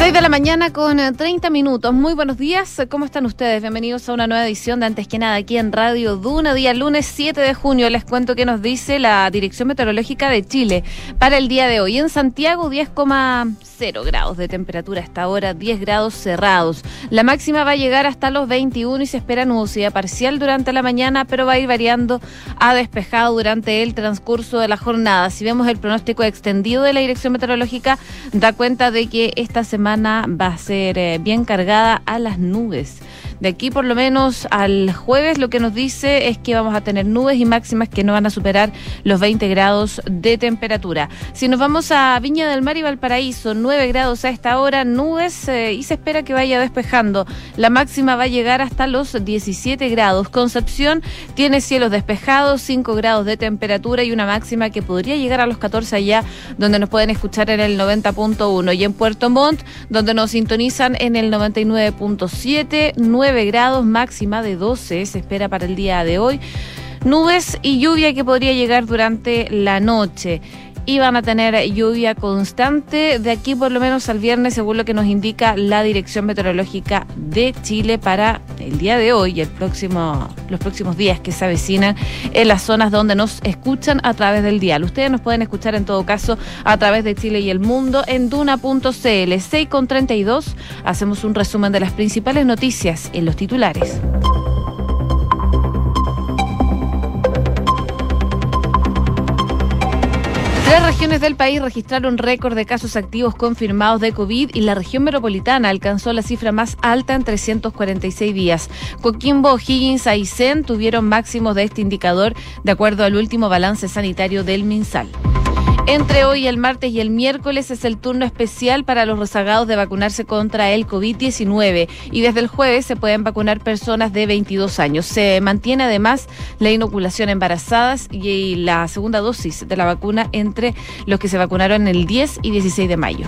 6 de la mañana con 30 minutos. Muy buenos días, ¿cómo están ustedes? Bienvenidos a una nueva edición de Antes que Nada aquí en Radio Duna, día lunes 7 de junio. Les cuento qué nos dice la Dirección Meteorológica de Chile para el día de hoy. En Santiago 10,0 grados de temperatura hasta ahora, 10 grados cerrados. La máxima va a llegar hasta los 21 y se espera nubosidad parcial durante la mañana, pero va a ir variando a despejado durante el transcurso de la jornada. Si vemos el pronóstico extendido de la Dirección Meteorológica, da cuenta de que esta semana va a ser bien cargada a las nubes. De aquí por lo menos al jueves lo que nos dice es que vamos a tener nubes y máximas que no van a superar los 20 grados de temperatura. Si nos vamos a Viña del Mar y Valparaíso, 9 grados a esta hora, nubes y se espera que vaya despejando. La máxima va a llegar hasta los 17 grados. Concepción tiene cielos despejados, 5 grados de temperatura y una máxima que podría llegar a los 14 allá, donde nos pueden escuchar en el 90.1. Y en Puerto Montt, donde nos sintonizan en el 99.7, 9 grados, máxima de 12 se espera para el día de hoy. Nubes y lluvia que podría llegar durante la noche. Y van a tener lluvia constante de aquí por lo menos al viernes, según lo que nos indica la Dirección Meteorológica de Chile para el día de hoy y los próximos días que se avecinan en las zonas donde nos escuchan a través del dial. Ustedes nos pueden escuchar en todo caso a través de Chile y el mundo en duna.cl. 6:32, hacemos un resumen de las principales noticias en los titulares. 3 regiones del país registraron récord de casos activos confirmados de COVID y la región metropolitana alcanzó la cifra más alta en 346 días. Coquimbo, O'Higgins, Aysén tuvieron máximos de este indicador de acuerdo al último balance sanitario del MinSal. Entre hoy, el martes y el miércoles es el turno especial para los rezagados de vacunarse contra el COVID-19 y desde el jueves se pueden vacunar personas de 22 años. Se mantiene además la inoculación a embarazadas y la segunda dosis de la vacuna entre los que se vacunaron el 10 y 16 de mayo.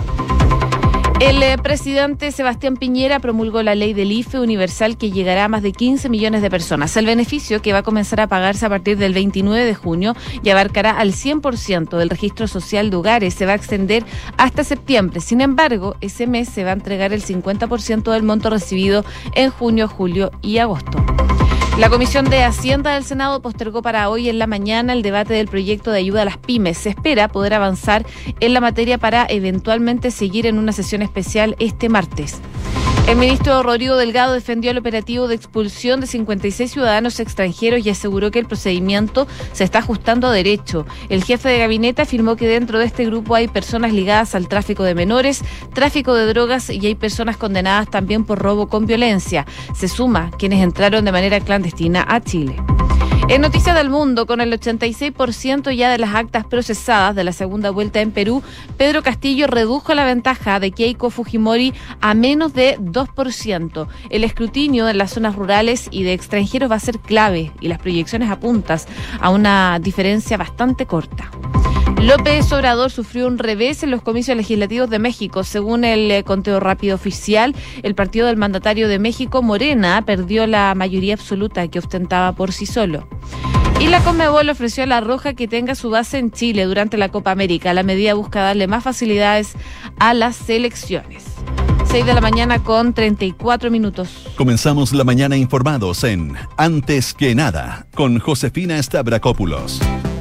El presidente Sebastián Piñera promulgó la ley del IFE universal que llegará a más de 15 millones de personas. El beneficio, que va a comenzar a pagarse a partir del 29 de junio y abarcará al 100% del registro social de hogares, se va a extender hasta septiembre. Sin embargo, ese mes se va a entregar el 50% del monto recibido en junio, julio y agosto. La Comisión de Hacienda del Senado postergó para hoy en la mañana el debate del proyecto de ayuda a las pymes. Se espera poder avanzar en la materia para eventualmente seguir en una sesión especial este martes. El ministro Rodrigo Delgado defendió el operativo de expulsión de 56 ciudadanos extranjeros y aseguró que el procedimiento se está ajustando a derecho. El jefe de gabinete afirmó que dentro de este grupo hay personas ligadas al tráfico de menores, tráfico de drogas y hay personas condenadas también por robo con violencia. Se suma quienes entraron de manera clandestina a Chile. En Noticias del Mundo, con el 86% ya de las actas procesadas de la segunda vuelta en Perú, Pedro Castillo redujo la ventaja de Keiko Fujimori a menos de 2%. El escrutinio en las zonas rurales y de extranjeros va a ser clave y las proyecciones apuntan a una diferencia bastante corta. López Obrador sufrió un revés en los comicios legislativos de México. Según el conteo rápido oficial, el partido del mandatario de México, Morena, perdió la mayoría absoluta que ostentaba por sí solo. Y la Conmebol ofreció a La Roja que tenga su base en Chile durante la Copa América. La medida busca darle más facilidades a las selecciones. 6 de la mañana con 34 minutos. Comenzamos la mañana informados en Antes que Nada, con Josefina Stavrakopoulos.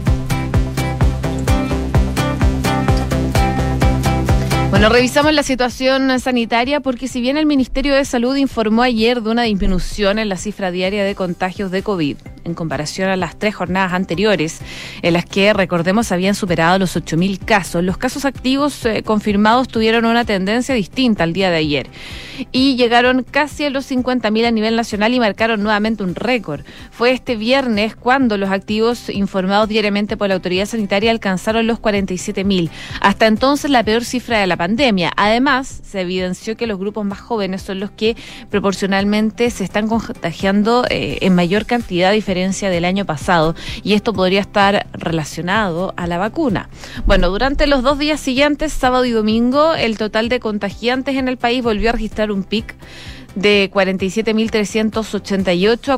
Bueno, revisamos la situación sanitaria porque si bien el Ministerio de Salud informó ayer de una disminución en la cifra diaria de contagios de COVID, en comparación a las 3 jornadas anteriores, en las que, recordemos, habían superado los 8.000 casos, los casos activos confirmados tuvieron una tendencia distinta al día de ayer y llegaron casi a los 50.000 a nivel nacional y marcaron nuevamente un récord. Fue este viernes cuando los activos informados diariamente por la autoridad sanitaria alcanzaron los 47.000. Hasta entonces la peor cifra de la pandemia. Además, se evidenció que los grupos más jóvenes son los que proporcionalmente se están contagiando en mayor cantidad a diferencia del año pasado, y esto podría estar relacionado a la vacuna. Bueno, durante los 2 días siguientes, sábado y domingo, el total de contagiantes en el país volvió a registrar un pic de 47.388 a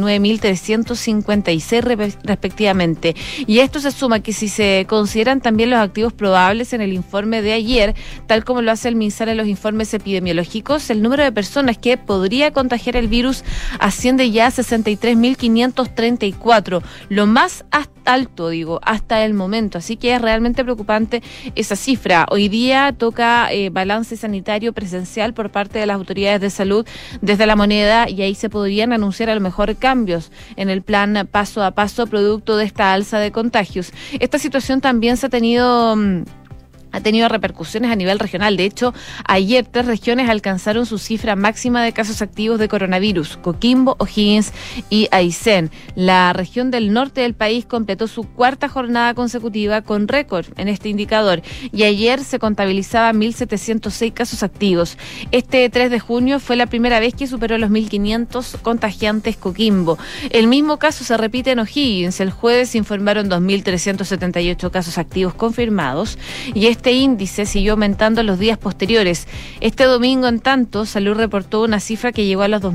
49.356 respectivamente. Y esto se suma que si se consideran también los activos probables en el informe de ayer, tal como lo hace el MinSal en los informes epidemiológicos, el número de personas que podría contagiar el virus asciende ya a 63.534, lo más alto, hasta el momento. Así que es realmente preocupante esa cifra. Hoy día toca balance sanitario presencial por parte de las autoridades de salud desde La Moneda, y ahí se podrían anunciar a lo mejor cambios en el plan paso a paso producto de esta alza de contagios. Esta situación también se ha tenido repercusiones a nivel regional. De hecho, ayer 3 regiones alcanzaron su cifra máxima de casos activos de coronavirus: Coquimbo, O'Higgins y Aysén. La región del norte del país completó su 4ª jornada consecutiva con récord en este indicador, y ayer se contabilizaban 1.706 casos activos. Este 3 de junio fue la primera vez que superó los 1.500 contagiantes Coquimbo. El mismo caso se repite en O'Higgins. El jueves se informaron 2.378 casos activos confirmados, y este índice siguió aumentando en los días posteriores. Este domingo, en tanto, Salud reportó una cifra que llegó a los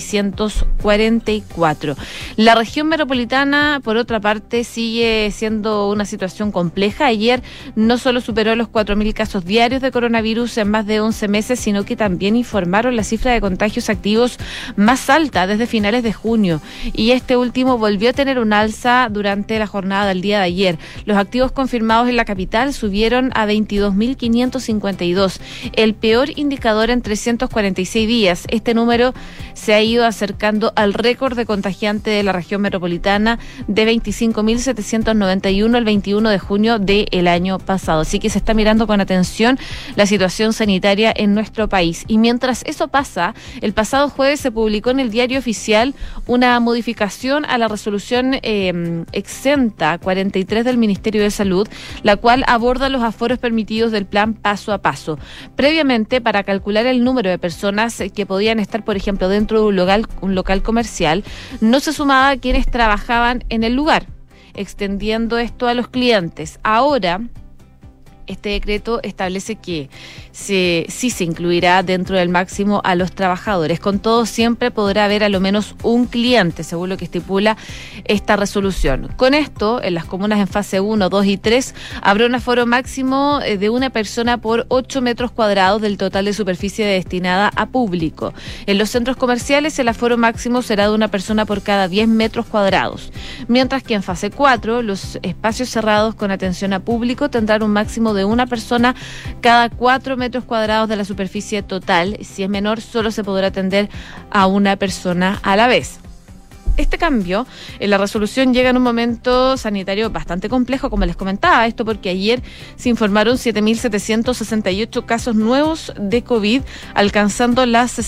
2.644. La región metropolitana, por otra parte, sigue siendo una situación compleja. Ayer no solo superó los 4.000 casos diarios de coronavirus en más de 11 meses, sino que también informaron la cifra de contagios activos más alta desde finales de junio. Y este último volvió a tener un alza durante la jornada del día de ayer. Los activos confirmados en la capital subieron a 22.552, el peor indicador en 346 días. Este número se ha ido acercando al récord de contagiante de la región metropolitana de 25.791 el 21 de junio del año pasado. Así que se está mirando con atención la situación sanitaria en nuestro país. Y mientras eso pasa, el pasado jueves se publicó en el Diario Oficial una modificación a la resolución exenta 43 del Ministerio de Salud, la cual aborda los aforos permitidos del plan paso a paso. Previamente, para calcular el número de personas que podían estar, por ejemplo, dentro de un local comercial, no se sumaba a quienes trabajaban en el lugar, extendiendo esto a los clientes. Ahora, este decreto establece que sí se incluirá dentro del máximo a los trabajadores. Con todo, siempre podrá haber a lo menos un cliente, según lo que estipula esta resolución. Con esto, en las comunas en fase 1, 2 y 3, habrá un aforo máximo de una persona por 8 metros cuadrados del total de superficie destinada a público. En los centros comerciales, el aforo máximo será de una persona por cada 10 metros cuadrados. Mientras que en fase 4, los espacios cerrados con atención a público tendrán un máximo de una persona cada 4 metros cuadrados de la superficie total. Si es menor, solo se podrá atender a una persona a la vez. Este cambio en la resolución llega en un momento sanitario bastante complejo, como les comentaba, esto porque ayer se informaron 7.768 casos nuevos de COVID, alcanzando las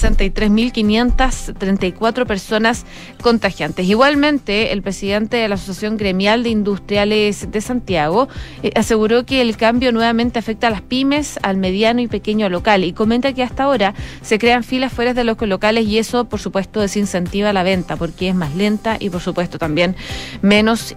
63.534 personas contagiantes. Igualmente, el presidente de la Asociación Gremial de Industriales de Santiago aseguró que el cambio nuevamente afecta a las pymes, al mediano y pequeño local, y comenta que hasta ahora se crean filas fuera de los locales, y eso, por supuesto, desincentiva la venta porque es más lenta y, por supuesto, también menos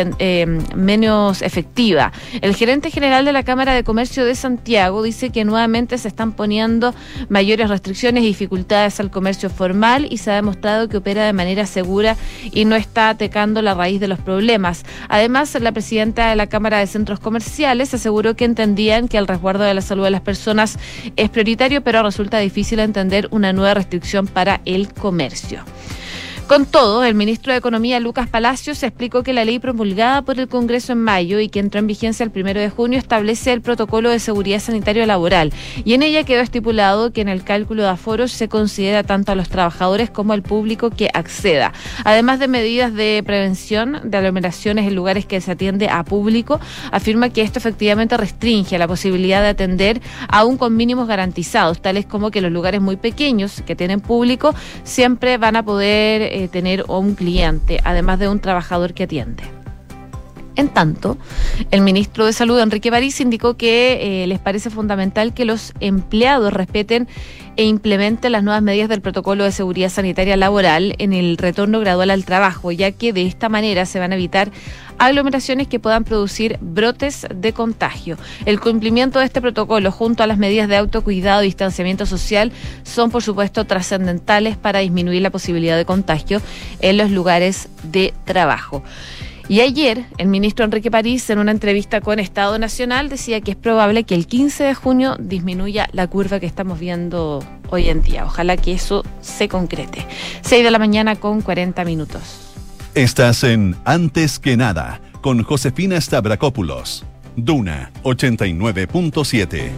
efectiva. El gerente general de la Cámara de Comercio de Santiago dice que nuevamente se están poniendo mayores restricciones y dificultades al comercio formal, y se ha demostrado que opera de manera segura y no está atacando la raíz de los problemas. Además, la presidenta de la Cámara de Centros Comerciales aseguró que entendían que el resguardo de la salud de las personas es prioritario, pero resulta difícil entender una nueva restricción para el comercio. Con todo, el ministro de Economía, Lucas Palacios, explicó que la ley promulgada por el Congreso en mayo y que entró en vigencia el 1 de junio establece el protocolo de seguridad sanitario laboral, y en ella quedó estipulado que en el cálculo de aforos se considera tanto a los trabajadores como al público que acceda. Además de medidas de prevención de aglomeraciones en lugares que se atiende a público, afirma que esto efectivamente restringe la posibilidad de atender aún con mínimos garantizados, tales como que los lugares muy pequeños que tienen público siempre van a poder tener un cliente, además de un trabajador que atiende. En tanto, el ministro de Salud, Enrique París, indicó que les parece fundamental que los empleados respeten e implementen las nuevas medidas del protocolo de seguridad sanitaria laboral en el retorno gradual al trabajo, ya que de esta manera se van a evitar aglomeraciones que puedan producir brotes de contagio. El cumplimiento de este protocolo junto a las medidas de autocuidado y distanciamiento social son, por supuesto, trascendentales para disminuir la posibilidad de contagio en los lugares de trabajo. Y ayer, el ministro Enrique París, en una entrevista con Estado Nacional, decía que es probable que el 15 de junio disminuya la curva que estamos viendo hoy en día. Ojalá que eso se concrete. 6 de la mañana con 40 minutos. Estás en Antes que Nada, con Josefina Stavrakopoulos. Duna 89.7.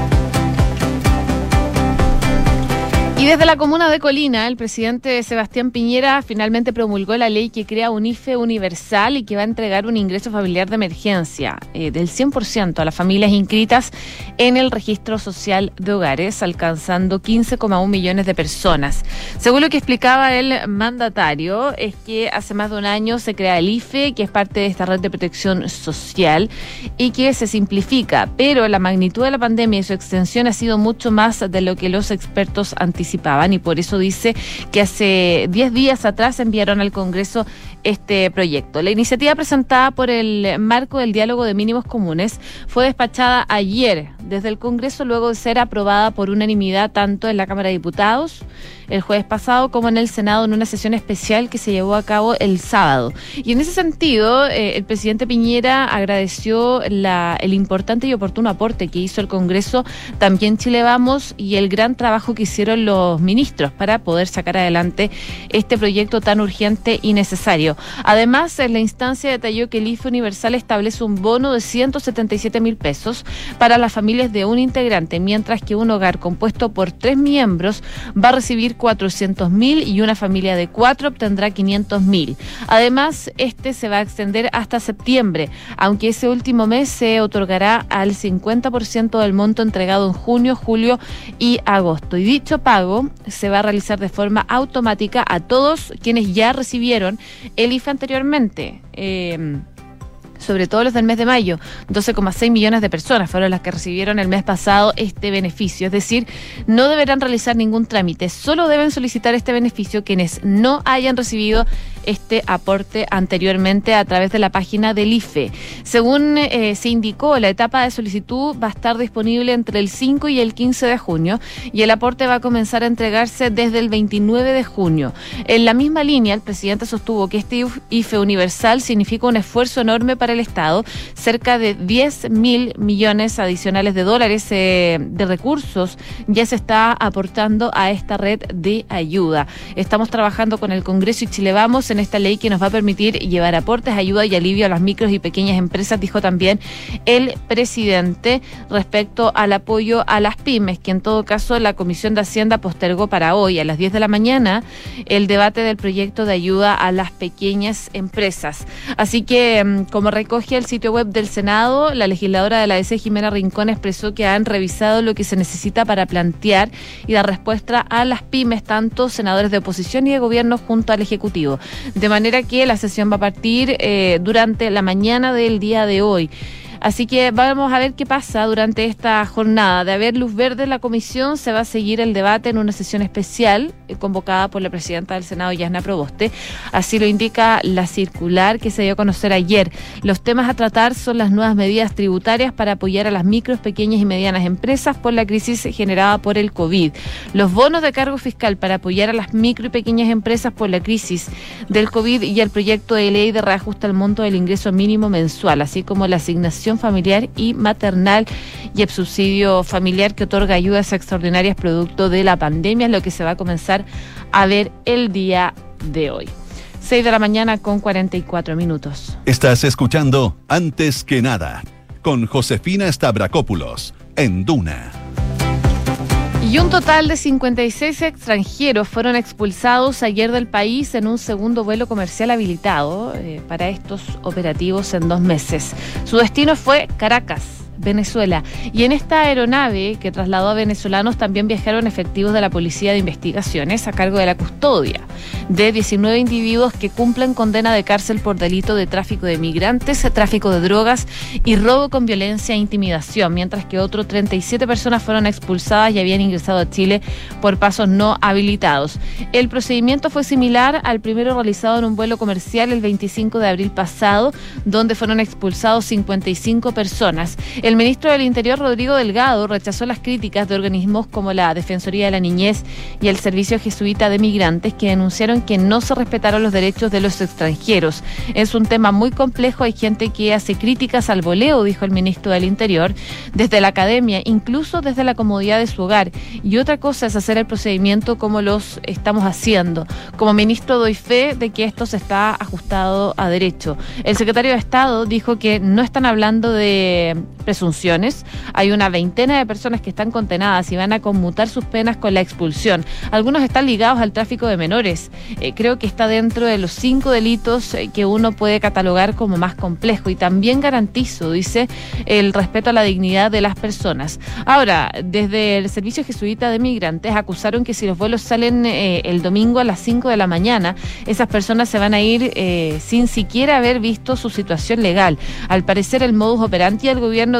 Y desde la comuna de Colina, el presidente Sebastián Piñera finalmente promulgó la ley que crea un IFE universal y que va a entregar un ingreso familiar de emergencia del 100% a las familias inscritas en el registro social de hogares, alcanzando 15,1 millones de personas. Según lo que explicaba el mandatario, es que hace más de un año se crea el IFE, que es parte de esta red de protección social y que se simplifica, pero la magnitud de la pandemia y su extensión ha sido mucho más de lo que los expertos anticipaban, y por eso dice que hace 10 días atrás enviaron al Congreso este proyecto. La iniciativa presentada por el marco del diálogo de mínimos comunes fue despachada ayer desde el Congreso luego de ser aprobada por unanimidad tanto en la Cámara de Diputados el jueves pasado como en el Senado en una sesión especial que se llevó a cabo el sábado. Y en ese sentido, el presidente Piñera agradeció el importante y oportuno aporte que hizo el Congreso, también Chile Vamos, y el gran trabajo que hicieron los ministros para poder sacar adelante este proyecto tan urgente y necesario. Además, en la instancia detalló que el IFE universal establece un bono de 177.000 pesos para las familias de un integrante, mientras que un hogar compuesto por 3 miembros va a recibir 400.000 y una familia de 4 obtendrá 500.000. Además, este se va a extender hasta septiembre, aunque ese último mes se otorgará al 50% del monto entregado en junio, julio y agosto. Y dicho pago se va a realizar de forma automática a todos quienes ya recibieron el IFE anteriormente. Sobre todo los del mes de mayo, 12,6 millones de personas fueron las que recibieron el mes pasado este beneficio. Es decir, no deberán realizar ningún trámite, solo deben solicitar este beneficio quienes no hayan recibido este aporte anteriormente a través de la página del IFE. Según se indicó, la etapa de solicitud va a estar disponible entre el 5 y el 15 de junio y el aporte va a comenzar a entregarse desde el 29 de junio. En la misma línea, el presidente sostuvo que este IFE universal significa un esfuerzo enorme para el Estado, cerca de 10.000 millones adicionales de dólares de recursos ya se está aportando a esta red de ayuda. Estamos trabajando con el Congreso y Chile Vamos en esta ley que nos va a permitir llevar aportes, ayuda y alivio a las micros y pequeñas empresas, dijo también el presidente respecto al apoyo a las pymes, que en todo caso la Comisión de Hacienda postergó para hoy a las 10 de la mañana el debate del proyecto de ayuda a las pequeñas empresas. Así que, como recoge el sitio web del Senado, la legisladora de la DC, Jimena Rincón, expresó que han revisado lo que se necesita para plantear y dar respuesta a las pymes, tanto senadores de oposición y de gobierno junto al Ejecutivo. De manera que la sesión va a partir durante la mañana del día de hoy. Así que vamos a ver qué pasa durante esta jornada. De haber luz verde en la comisión, se va a seguir el debate en una sesión especial convocada por la presidenta del Senado, Yasna Proboste. Así lo indica la circular que se dio a conocer ayer. Los temas a tratar son las nuevas medidas tributarias para apoyar a las micros, pequeñas y medianas empresas por la crisis generada por el COVID. Los bonos de cargo fiscal para apoyar a las micro y pequeñas empresas por la crisis del COVID y el proyecto de ley de reajuste al monto del ingreso mínimo mensual, así como la asignación familiar y maternal y el subsidio familiar que otorga ayudas extraordinarias producto de la pandemia, es lo que se va a comenzar a ver el día de hoy. 6 de la mañana con 44 minutos. Estás escuchando Antes que Nada con Josefina Stavrakopoulos en Duna. Y un total de 56 extranjeros fueron expulsados ayer del país en un segundo vuelo comercial habilitado para estos operativos en 2 meses. Su destino fue Caracas. Venezuela. Y en esta aeronave que trasladó a venezolanos también viajaron efectivos de la Policía de Investigaciones a cargo de la custodia de 19 individuos que cumplen condena de cárcel por delito de tráfico de migrantes, tráfico de drogas y robo con violencia e intimidación, mientras que otros 37 personas fueron expulsadas y habían ingresado a Chile por pasos no habilitados. El procedimiento fue similar al primero realizado en un vuelo comercial el 25 de abril pasado, donde fueron expulsados 55 personas. El ministro del Interior, Rodrigo Delgado, rechazó las críticas de organismos como la Defensoría de la Niñez y el Servicio Jesuita de Migrantes, que denunciaron que no se respetaron los derechos de los extranjeros. Es un tema muy complejo, hay gente que hace críticas al voleo, dijo el ministro del Interior, desde la academia, incluso desde la comodidad de su hogar. Y otra cosa es hacer el procedimiento como los estamos haciendo. Como ministro doy fe de que esto se está ajustado a derecho. El secretario de Estado dijo que no están hablando de presunciones. Hay una veintena de personas que están condenadas y van a conmutar sus penas con la expulsión. Algunos están ligados al tráfico de menores. Creo que está dentro de los 5 delitos que uno puede catalogar como más complejo. Y también garantizo, dice, el respeto a la dignidad de las personas. Ahora, desde el Servicio Jesuita de Migrantes acusaron que si los vuelos salen el domingo a las 5 de la mañana, esas personas se van a ir sin siquiera haber visto su situación legal. Al parecer, el modus operandi del gobierno,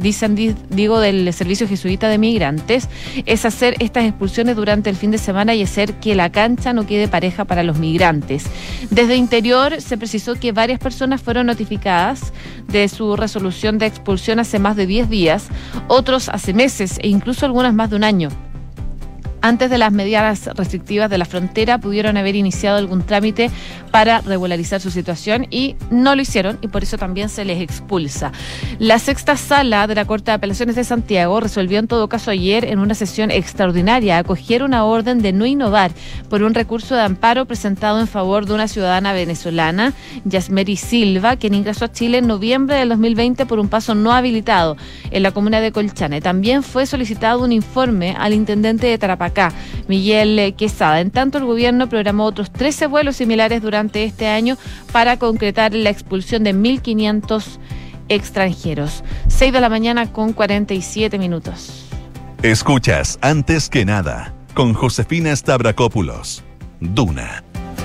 del Servicio Jesuita de Migrantes, es hacer estas expulsiones durante el fin de semana y hacer que la cancha no quede pareja para los migrantes. Desde Interior se precisó que varias personas fueron notificadas de su resolución de expulsión hace más de 10 días, otros hace meses e incluso algunas más de un año. Antes de las medidas restrictivas de la frontera pudieron haber iniciado algún trámite para regularizar su situación y no lo hicieron y por eso también se les expulsa. La sexta sala de la Corte de Apelaciones de Santiago resolvió en todo caso ayer en una sesión extraordinaria acoger una orden de no innovar por un recurso de amparo presentado en favor de una ciudadana venezolana, Yasmeri Silva, quien ingresó a Chile en noviembre del 2020 por un paso no habilitado en la comuna de Colchane. También fue solicitado un informe al intendente de Tarapacá, Miguel Quesada. En tanto, el gobierno programó otros 13 vuelos similares durante este año para concretar la expulsión de 1.500 extranjeros. 6 de la mañana con 47 minutos. Escuchas Antes que Nada con Josefina Stavrakopoulos. Duna.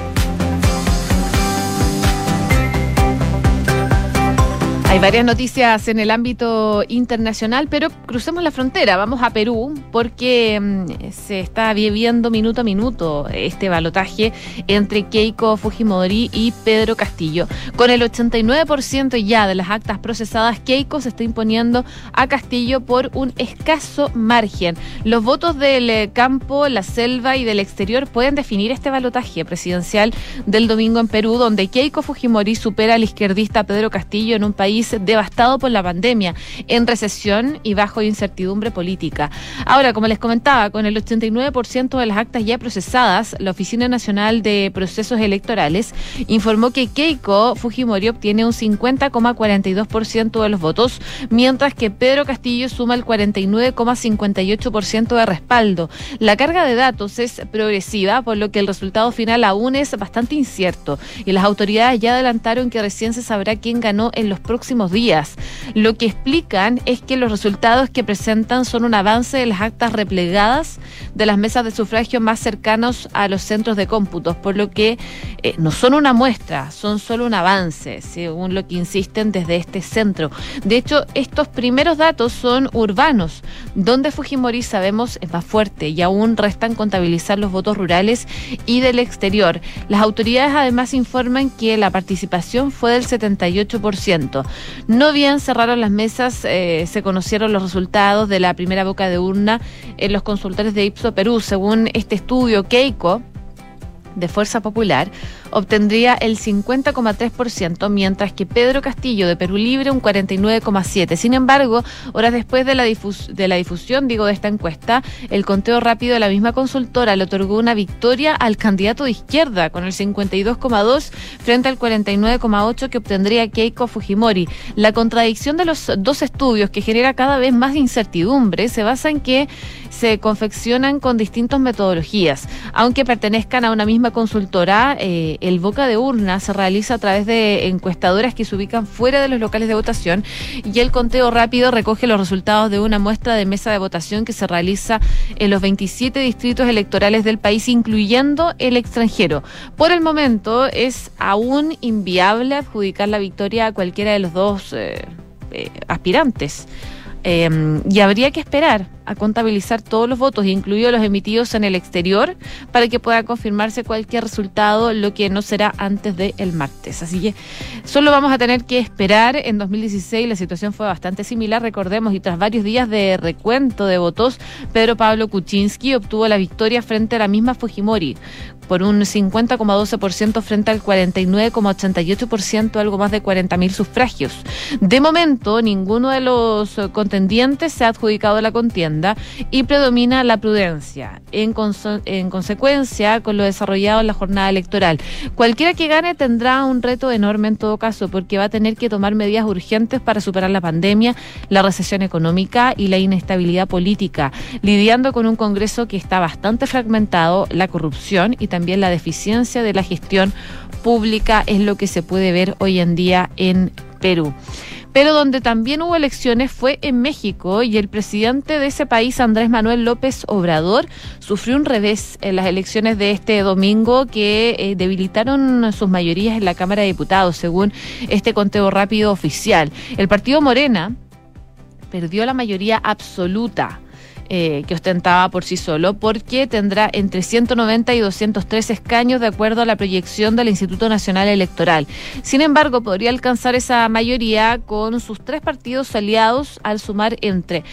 Hay varias noticias en el ámbito internacional, pero crucemos la frontera, vamos a Perú, porque se está viviendo minuto a minuto este balotaje entre Keiko Fujimori y Pedro Castillo. Con el 89% ya de las actas procesadas, Keiko se está imponiendo a Castillo por un escaso margen. Los votos del campo, la selva y del exterior pueden definir este balotaje presidencial del domingo en Perú, donde Keiko Fujimori supera al izquierdista Pedro Castillo en un país devastado por la pandemia, en recesión y bajo incertidumbre política. Ahora, como les comentaba, con el 89% de las actas ya procesadas, la Oficina Nacional de Procesos Electorales informó que Keiko Fujimori obtiene un 50,42% de los votos, mientras que Pedro Castillo suma el 49,58% de respaldo. La carga de datos es progresiva, por lo que el resultado final aún es bastante incierto, y las autoridades ya adelantaron que recién se sabrá quién ganó en los próximos días. Lo que explican es que los resultados que presentan son un avance de las actas replegadas de las mesas de sufragio más cercanos a los centros de cómputos, por lo que no son una muestra, son solo un avance, según lo que insisten desde este centro. De hecho, estos primeros datos son urbanos, donde Fujimori, sabemos, es más fuerte y aún restan contabilizar los votos rurales y del exterior. Las autoridades además informan que la participación fue del 78%. No bien cerraron las mesas, se conocieron los resultados de la primera boca de urna en los consultores de Ipsos Perú. Según este estudio, Keiko, de Fuerza Popular, obtendría el 50,3%, mientras que Pedro Castillo, de Perú Libre, un 49,7%. Sin embargo, horas después de la difusión de esta encuesta, el conteo rápido de la misma consultora le otorgó una victoria al candidato de izquierda, con el 52,2% frente al 49,8% que obtendría Keiko Fujimori. La contradicción de los dos estudios, que genera cada vez más incertidumbre, se basa en que se confeccionan con distintas metodologías. Aunque pertenezcan a una misma consultora, el boca de urna se realiza a través de encuestadoras que se ubican fuera de los locales de votación, y el conteo rápido recoge los resultados de una muestra de mesa de votación que se realiza en los 27 distritos electorales del país, incluyendo el extranjero. Por el momento es aún inviable adjudicar la victoria a cualquiera de los dos aspirantes. Y habría que esperar a contabilizar todos los votos, incluidos los emitidos en el exterior, para que pueda confirmarse cualquier resultado, lo que no será antes del martes. Así que solo vamos a tener que esperar. En 2016 la situación fue bastante similar, recordemos, y tras varios días de recuento de votos, Pedro Pablo Kuczynski obtuvo la victoria frente a la misma Fujimori, por un 50,12% frente al 49,88%, algo más de 40.000 sufragios. De momento, ninguno de los contendientes se ha adjudicado la contienda y predomina la prudencia. En consecuencia, con lo desarrollado en la jornada electoral, cualquiera que gane tendrá un reto enorme en todo caso, porque va a tener que tomar medidas urgentes para superar la pandemia, la recesión económica y la inestabilidad política, lidiando con un Congreso que está bastante fragmentado, la corrupción y también la deficiencia de la gestión pública es lo que se puede ver hoy en día en Perú. Pero donde también hubo elecciones fue en México, y el presidente de ese país, Andrés Manuel López Obrador, sufrió un revés en las elecciones de este domingo que debilitaron sus mayorías en la Cámara de Diputados, según este conteo rápido oficial. El partido Morena perdió la mayoría absoluta que ostentaba por sí solo, porque tendrá entre 190 y 203 escaños de acuerdo a la proyección del Instituto Nacional Electoral. Sin embargo, podría alcanzar esa mayoría con sus tres partidos aliados al sumar entre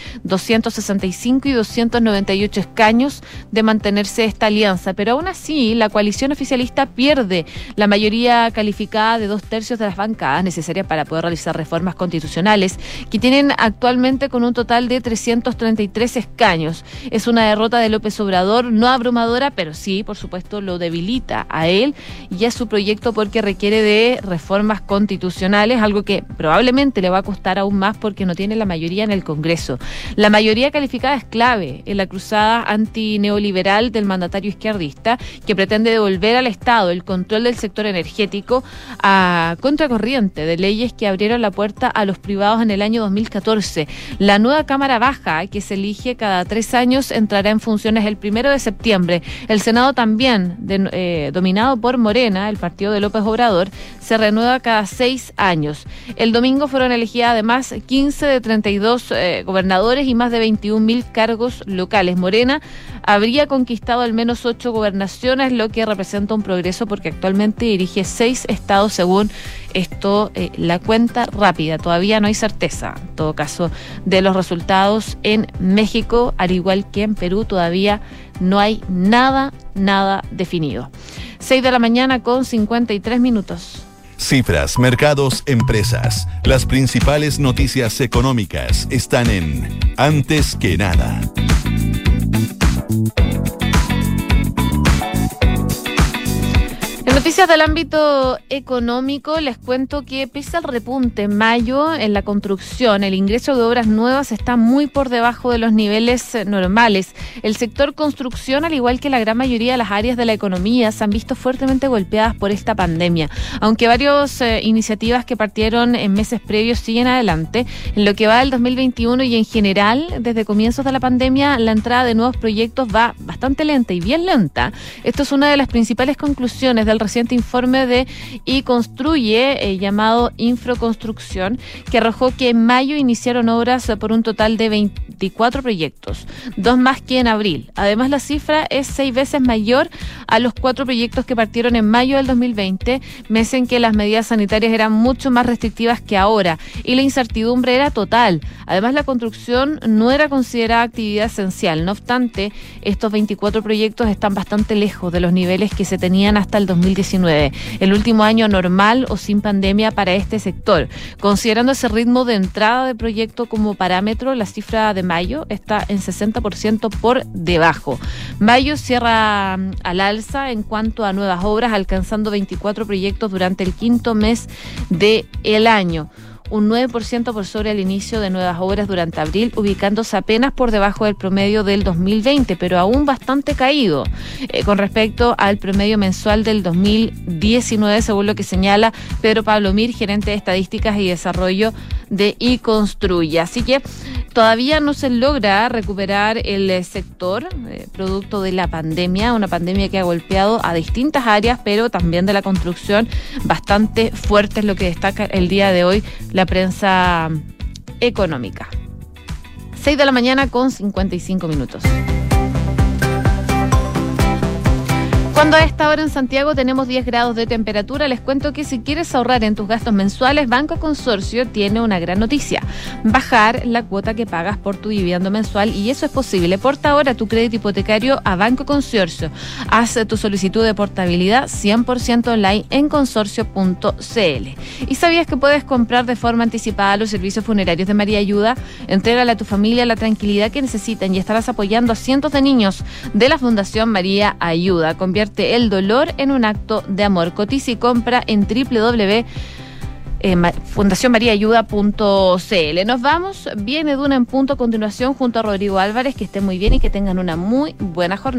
265 y 298 escaños de mantenerse esta alianza. Pero aún así, la coalición oficialista pierde la mayoría calificada de 2/3 de las bancadas necesarias para poder realizar reformas constitucionales, que tienen actualmente con un total de 333 escaños. Es una derrota de López Obrador, no abrumadora, pero sí, por supuesto, lo debilita a él y a su proyecto, porque requiere de reformas constitucionales, algo que probablemente le va a costar aún más porque no tiene la mayoría en el Congreso. La mayoría calificada es clave en la cruzada antineoliberal del mandatario izquierdista, que pretende devolver al Estado el control del sector energético, a contracorriente de leyes que abrieron la puerta a los privados en el año 2014. La nueva Cámara Baja, que se elige cada 3 años, entrará en funciones el 1 de septiembre. El Senado también, dominado por Morena, el partido de López Obrador, se renueva cada 6 años. El domingo fueron elegidas además 15 de 32 gobernadores y más de 21.000 cargos locales. Morena habría conquistado al menos 8 gobernaciones, lo que representa un progreso porque actualmente dirige 6 estados según esto, la cuenta rápida. Todavía no hay certeza, en todo caso, de los resultados en México, al igual que en Perú, todavía no hay nada definido. 6 de la mañana con 53 minutos. Cifras, mercados, empresas. Las principales noticias económicas están en Antes que Nada. En noticias del ámbito económico, les cuento que pese al repunte en mayo en la construcción, el ingreso de obras nuevas está muy por debajo de los niveles normales. El sector construcción, al igual que la gran mayoría de las áreas de la economía, se han visto fuertemente golpeadas por esta pandemia. Aunque varias iniciativas que partieron en meses previos siguen adelante, en lo que va del 2021 y en general, desde comienzos de la pandemia, la entrada de nuevos proyectos va bastante lenta y bien lenta. Esto es una de las principales conclusiones del reciente informe de Construye, llamado Infraconstrucción, que arrojó que en mayo iniciaron obras por un total de 24 proyectos, 2 más que en abril. Además, la cifra es 6 veces mayor a los 4 proyectos que partieron en mayo del 2020, mes en que las medidas sanitarias eran mucho más restrictivas que ahora y la incertidumbre era total. Además, la construcción no era considerada actividad esencial. No obstante, estos 24 proyectos están bastante lejos de los niveles que se tenían hasta el 2019, el último año normal o sin pandemia para este sector. Considerando ese ritmo de entrada de proyecto como parámetro, la cifra de mayo está en 60% por debajo. Mayo cierra al alza en cuanto a nuevas obras, alcanzando 24 proyectos durante el quinto mes del año. un 9% por sobre el inicio de nuevas obras durante abril, ubicándose apenas por debajo del promedio del 2020, pero aún bastante caído con respecto al promedio mensual del 2019, según lo que señala Pedro Pablo Mir, gerente de Estadísticas y Desarrollo de iConstruye. Así que todavía no se logra recuperar el sector producto de la pandemia, una pandemia que ha golpeado a distintas áreas, pero también de la construcción bastante fuerte, es lo que destaca el día de hoy la prensa económica. 6 de la mañana con 55 minutos. Cuando a esta hora en Santiago tenemos 10 grados de temperatura, les cuento que si quieres ahorrar en tus gastos mensuales, Banco Consorcio tiene una gran noticia: bajar la cuota que pagas por tu dividendo mensual, y eso es posible. Porta ahora tu crédito hipotecario a Banco Consorcio. Haz tu solicitud de portabilidad 100% online en consorcio.cl. ¿Y sabías que puedes comprar de forma anticipada los servicios funerarios de María Ayuda? Entrégale a tu familia la tranquilidad que necesitan y estarás apoyando a cientos de niños de la Fundación María Ayuda. Convierte el dolor en un acto de amor. Cotiza y compra en www.fundacionmariaayuda.cl. Nos vamos. Viene Duna en punto a continuación junto a Rodrigo Álvarez. Que estén muy bien y que tengan una muy buena jornada.